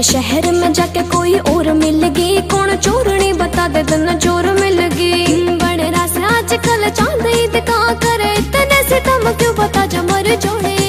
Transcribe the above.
शहर में जाके कोई और मिल गई, कौन चोरनी बता दे दिन चोर मिल गई। बड़े रास आजकल चांद ईद का करे, इतने सितम क्यों बता जा मर जोड़े।